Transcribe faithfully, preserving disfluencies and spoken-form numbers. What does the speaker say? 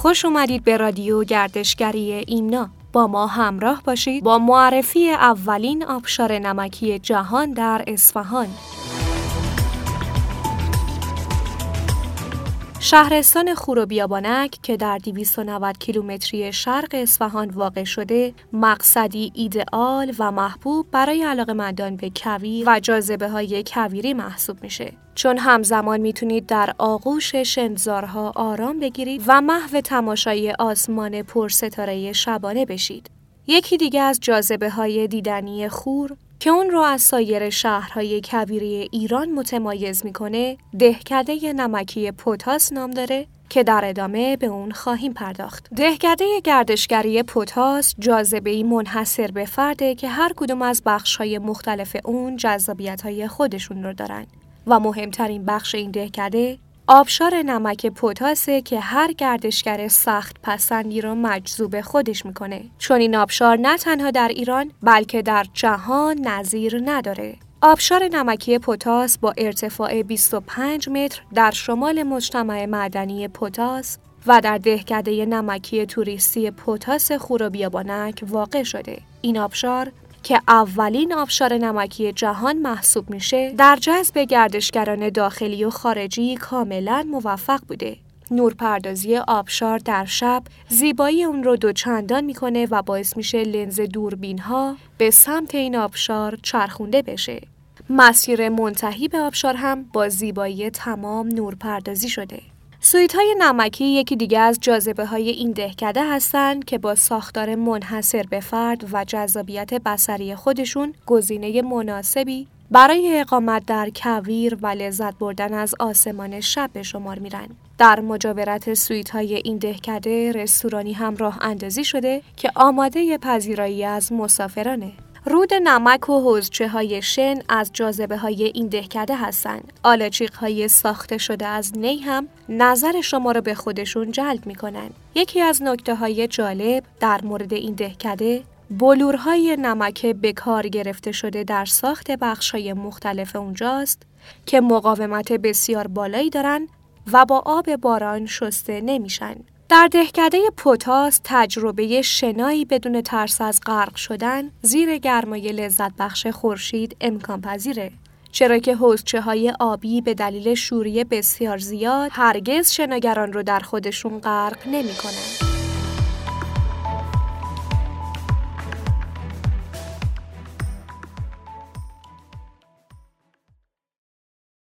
خوش اومدید به رادیو گردشگری ایمنا. با ما همراه باشید با معرفی اولین آبشار نمکی جهان در اصفهان. شهرستان خور و بیابانک که در دویست و نود کیلومتری شرق اصفهان واقع شده، مقصدی ایدئال و محبوب برای علاقه‌مندان به کویر و جاذبه‌های کویری محسوب میشه. چون همزمان میتونید در آغوش شنزارها آرام بگیرید و محو تماشای آسمان پرستاره شبانه بشید. یکی دیگه از جاذبه‌های دیدنی خور که اون رو از سایر شهرهای کویری ایران متمایز میکنه، دهکده نمکی پوتاس نام داره که در ادامه به اون خواهیم پرداخت. دهکده گردشگری پوتاس جاذبه‌ای منحصر به فرده که هر کدوم از بخش‌های مختلف اون جذابیت‌های خودشون رو دارن و مهمترین بخش این دهکده آبشار نمک پوتاسه که هر گردشگر سخت پسندی رو مجذوب خودش میکنه، چون این آبشار نه تنها در ایران بلکه در جهان نظیر نداره. آبشار نمکی پوتاس با ارتفاع بیست و پنج متر در شمال مجتمع معدنی پوتاس و در دهکده نمکی توریستی پوتاس خور و بیابانک واقع شده. این آبشار که اولین آبشار نمکی جهان محسوب میشه، در جذب گردشگران داخلی و خارجی کاملا موفق بوده. نورپردازی آبشار در شب زیبایی اون رو دوچندان میکنه و باعث میشه لنز دوربین ها به سمت این آبشار چرخونده بشه. مسیر منتهی به آبشار هم با زیبایی تمام نورپردازی شده. سویت‌های نمکی یکی دیگه از جاذبه‌های این دهکده هستند که با ساختار منحصر به فرد و جذابیت بصری خودشون گزینه مناسبی برای اقامت در کویر و لذت بردن از آسمان شب به شمار میرن. در مجاورت سویت‌های این دهکده رستورانی هم راه اندازی شده که آماده پذیرایی از مسافرانه. رود نمک و حوضچه‌های شن از جاذبه‌های این دهکده هستند. آلاچیق‌های ساخته شده از نی هم نظر شما رو به خودشون جلب می‌کنن. یکی از نکته‌های جالب در مورد این دهکده بلورهای نمک به کار گرفته شده در ساخت بخش‌های مختلف اونجاست که مقاومت بسیار بالایی دارن و با آب باران شسته نمیشن. در دهکده پوتاس تجربه شنایی بدون ترس از غرق شدن زیر گرمای لذت بخش خورشید امکان پذیره، چرا که حوضچه‌های آبی به دلیل شوری بسیار زیاد هرگز شناگران رو در خودشون غرق نمی‌کنن.